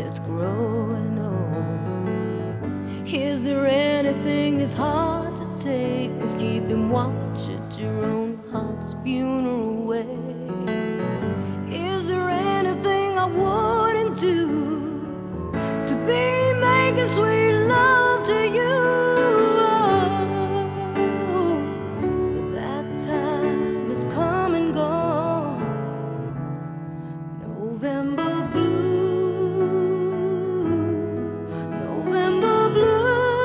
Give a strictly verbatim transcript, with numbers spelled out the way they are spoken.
is growing old. Is there anything as hard to take as keeping watch at your own heart's funeral way? Is there anything I wouldn't do to be making sweet